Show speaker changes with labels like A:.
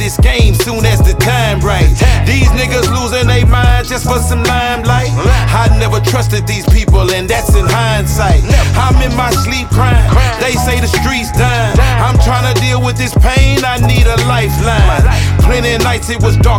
A: this game soon as the time right. These niggas losing their minds just for some limelight. I never trusted these people, and that's in hindsight. I'm in my sleep crying, they say the streets dying. I'm trying to deal with this pain, I need a lifeline. Plenty of nights it was dark